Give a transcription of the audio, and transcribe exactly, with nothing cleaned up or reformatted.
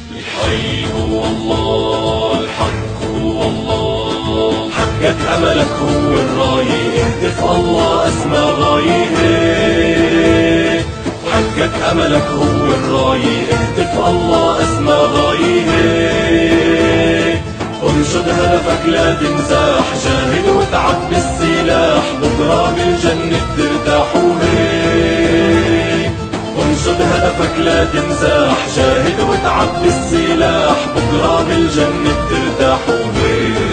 الحي هو الله، الحق هو الله، حقق أملك هو الراية، اهتف الله أسمى غاية. حقق أملك هو الراية، اهتف الله أسمى غاية. انشد هدفك لا تنزاح، جاهد وتعب بالسلاح، بكرة بالجنة ترتاح وهيك. انشد هدفك لا تنزاح، جاهد وتعب بالسلاح، بكرة بالجنة ترتاح وهيك.